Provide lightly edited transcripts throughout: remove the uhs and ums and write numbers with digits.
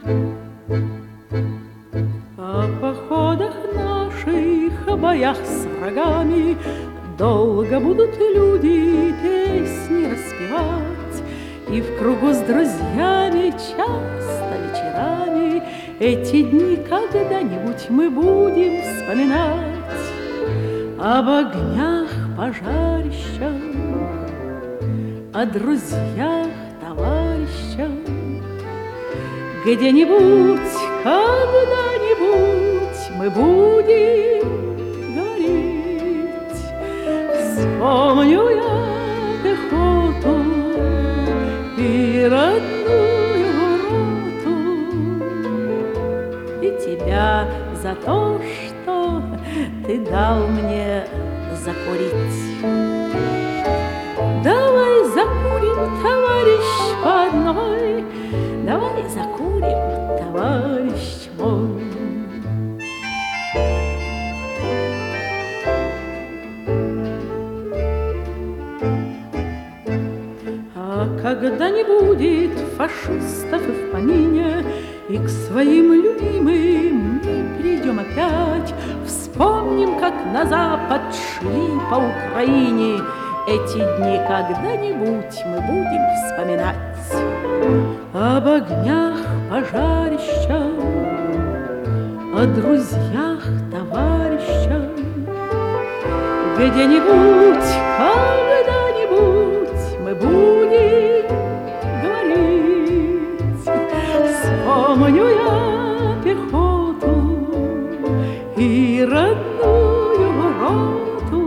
О походах наших, о боях с врагами долго будут люди песни распевать, и в кругу с друзьями часто вечерами эти дни когда-нибудь мы будем вспоминать. Об огнях, пожарищах, о друзьях, товарищах. Где-нибудь, когда-нибудь мы будем говорить. Вспомню я пехоту и родную роту, и тебя за то, что ты дал мне закурить. Давай закурим, товарищ, по одной, давай закурим, товарищ мой. А когда не будет фашистов и в помине, и к своим любимым мы придем опять, вспомним, как на запад шли по Украине. Эти дни когда-нибудь мы будем вспоминать. Об огнях, пожарищах, о друзьях, товарищах. Где-нибудь, когда-нибудь мы будем говорить. Вспомню я пехоту и родную роту,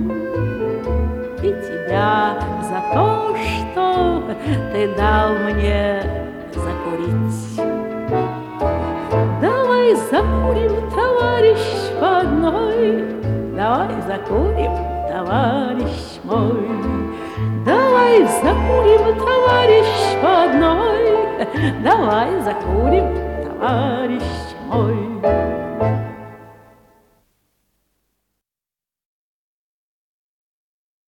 и тебя за то, что ты дал мне закурить. Давай закурим, товарищ, по одной, давай закурим, товарищ мой. Давай закурим, товарищ, по одной, давай закурим, товарищ мой.